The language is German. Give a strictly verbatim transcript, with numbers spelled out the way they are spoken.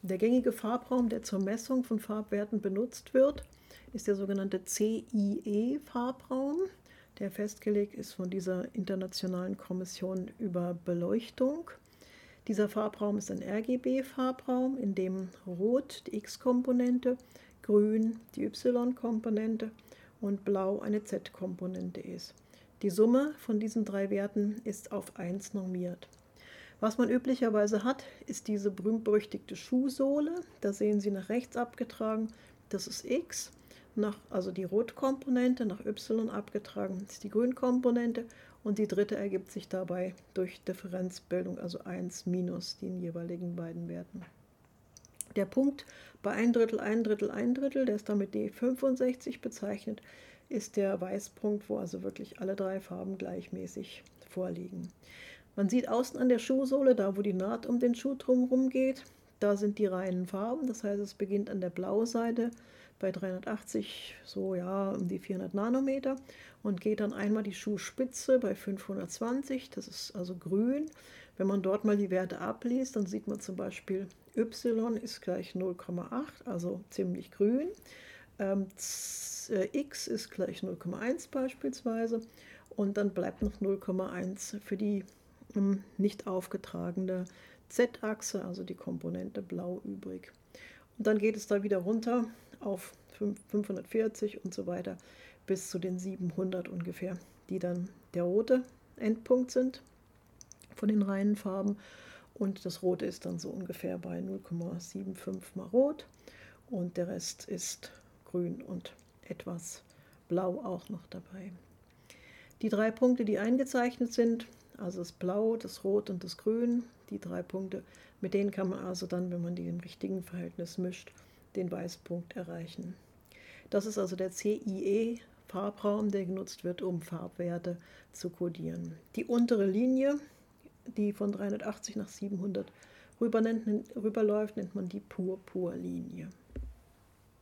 Der gängige Farbraum, der zur Messung von Farbwerten benutzt wird, ist der sogenannte C I E-Farbraum, der festgelegt ist von dieser Internationalen Kommission über Beleuchtung. Dieser Farbraum ist ein R G B-Farbraum, in dem Rot die X-Komponente, Grün die Y-Komponente und Blau eine Z-Komponente ist. Die Summe von diesen drei Werten ist auf eins normiert. Was man üblicherweise hat, ist diese berühmt-berüchtigte Schuhsohle. Da sehen Sie nach rechts abgetragen, das ist X, nach, also die Rotkomponente, nach Y abgetragen ist die Grünkomponente und die dritte ergibt sich dabei durch Differenzbildung, also eins minus den jeweiligen beiden Werten. Der Punkt bei ein Drittel, ein Drittel, ein Drittel, der ist damit D fünfundsechzig bezeichnet, ist der Weißpunkt, wo also wirklich alle drei Farben gleichmäßig vorliegen. Man sieht außen an der Schuhsohle, da wo die Naht um den Schuh drumherum geht, da sind die reinen Farben, das heißt, es beginnt an der Blauseite bei dreihundertachtzig, so ja, um die vierhundert Nanometer und geht dann einmal die Schuhspitze bei fünfhundertzwanzig, das ist also grün. Wenn man dort mal die Werte abliest, dann sieht man zum Beispiel, Y ist gleich null Komma acht, also ziemlich grün, ähm, X ist gleich null Komma eins beispielsweise und dann bleibt noch null Komma eins für die ähm, nicht aufgetragene Z-Achse, also die Komponente Blau, übrig. Und dann geht es da wieder runter auf fünfhundertvierzig und so weiter bis zu den siebenhundert ungefähr, die dann der rote Endpunkt sind von den reinen Farben. Und das Rote ist dann so ungefähr bei null Komma fünfundsiebzig mal Rot und der Rest ist Grün und etwas Blau auch noch dabei. Die drei Punkte, die eingezeichnet sind, also das Blau, das Rot und das Grün, die drei Punkte, mit denen kann man also dann, wenn man die im richtigen Verhältnis mischt, den Weißpunkt erreichen. Das ist also der C I E-Farbraum, der genutzt wird, um Farbwerte zu kodieren. Die untere Linie, die von dreihundertachtzig nach siebenhundert rüber nennt, rüberläuft, nennt man die Purpurlinie.